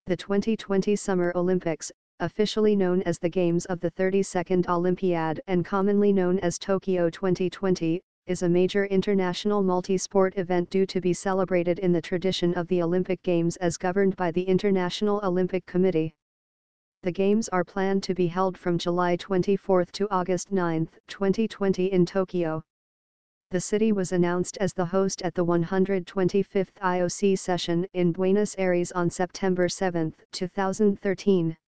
The 2020 Summer Olympics, officially known as the Games of the 32nd Olympiad and commonly known as Tokyo 2020, is a major international multi-sport event due to be celebrated in the tradition of the Olympic Games as governed by the International Olympic Committee. The Games are planned to be held from July 24 to August 9, 2020 in Tokyo. The city was announced as the host at the 125th IOC session in Buenos Aires on September 7, 2013.